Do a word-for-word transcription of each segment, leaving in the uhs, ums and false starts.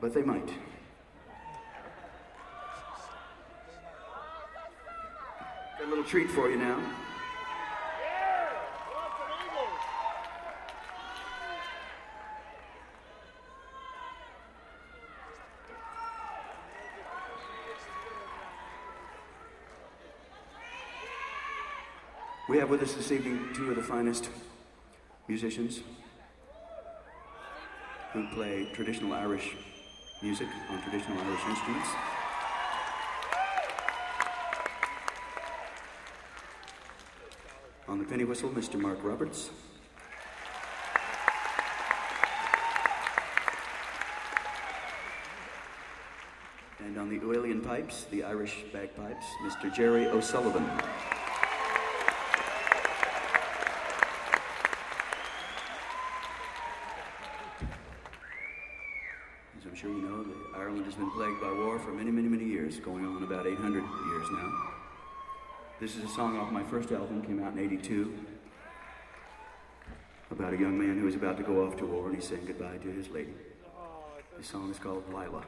but they might. Got a little treat for you now. We have with us this evening two of the finest musicians who play traditional Irish music on traditional Irish instruments. On the penny whistle, Mister Mark Roberts. And on the Ualian pipes, the Irish bagpipes, Mister Jerry O'Sullivan. I'm sure you know that Ireland has been plagued by war for many, many, many years, going on about eight hundred years now. This is a song off my first album, came out in eighty-two, about a young man who was about to go off to war and he's saying goodbye to his lady. The song is called Lila.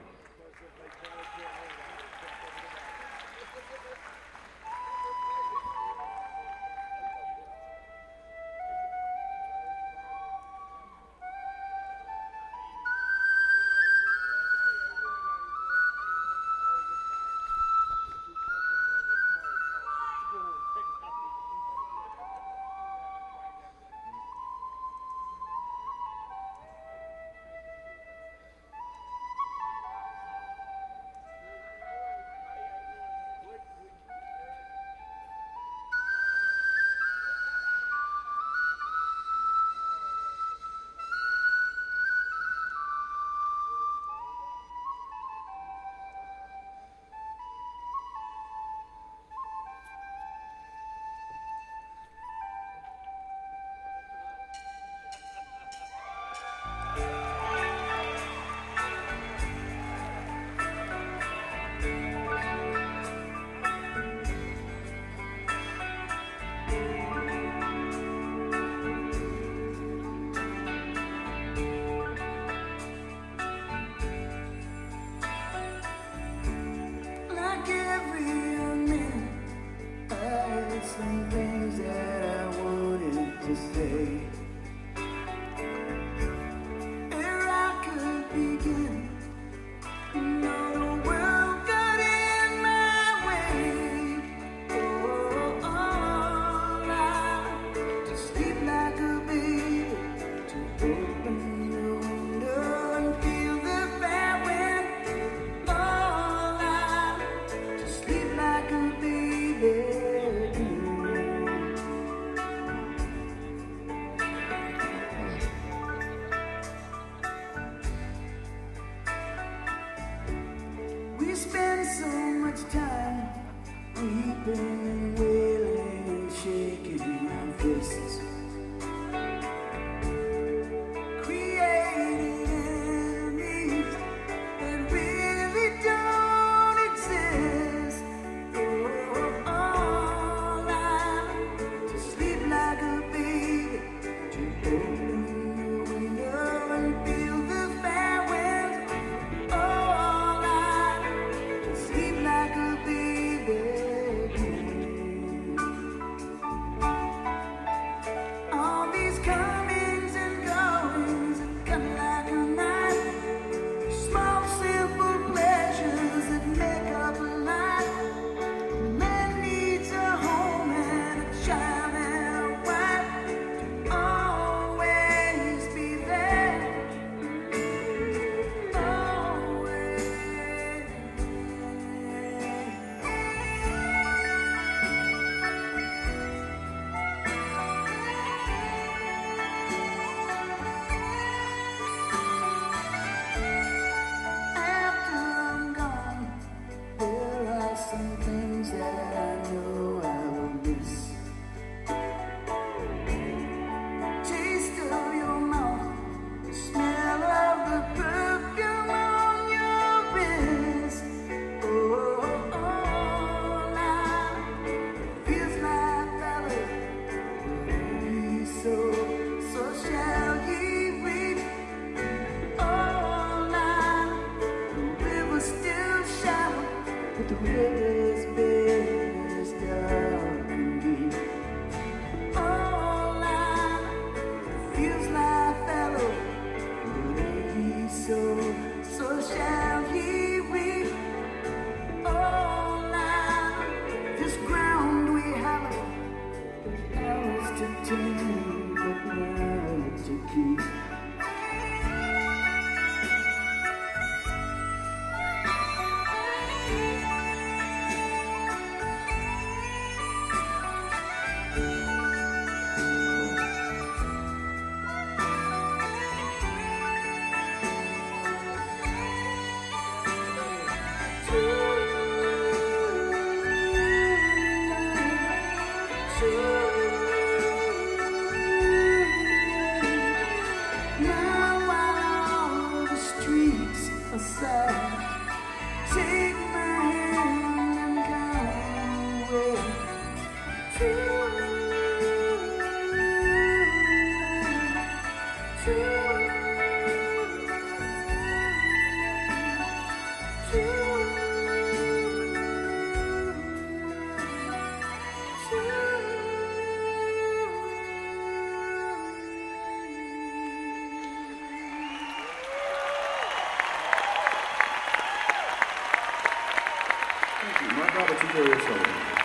Like a baby. Mark Roberts and Gloria Sullivan.